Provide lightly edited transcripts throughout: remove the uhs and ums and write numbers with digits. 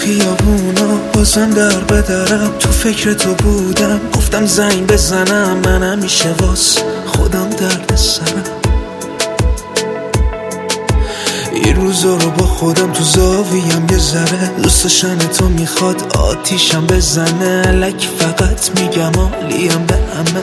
خیابونا بازم در بدرم، تو فکر تو بودم، گفتم زنگ بزنم، من همیشه واس خودم درد سرم. این روزا رو با خودم تو زاویم یه ذره، دوستشن تو میخواد آتیشم بزنه، الک فقط میگم عالیم به همه.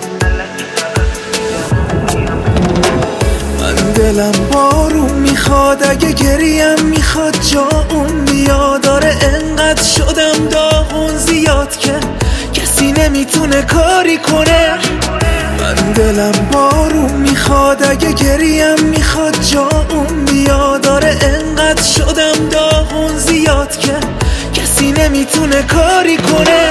من دلم بارون میخواد، اگه گریم میخواد جا اون بیاد، داره انقدر شدم داغون زیاد که کسی نمیتونه کاری کنه. من دلم بارون میخواد، اگه گریم میخواد جا اون بیاد، داره انقدر شدم داغون زیاد که کسی نمیتونه کاری کنه.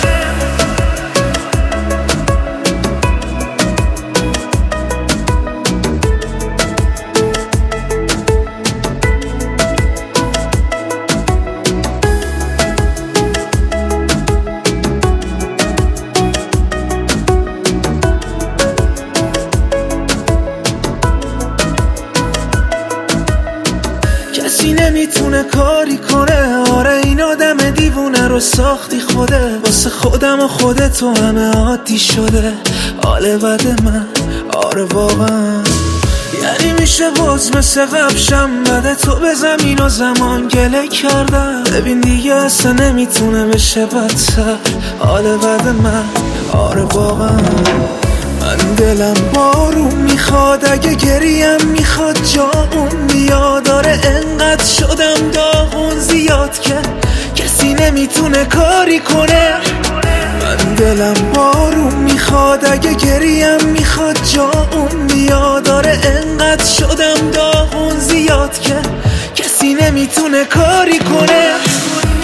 کسی نمیتونه کاری کنه، آره این آدم دیوونه رو ساختی خوده، واسه خودم و خودتو همه عادی شده حال بد من، آره واقعا. یعنی میشه باز مثل قبشم بده تو به زمین و زمان گله کردم، ببین دیگه اصلا نمیتونه بشه بدتر حال بد من، آره واقعا. من دلم بارون میخواد، اگه گریم میخواد جا اون بیاد، داره انقدر شدم داغون زیاد که کسی نمیتونه کاری کنه. من دلم بارون میخواد، اگه گریم میخواد جا اون بیاد، داره انقدر شدم داغون زیاد که کسی نمیتونه کاری کنه.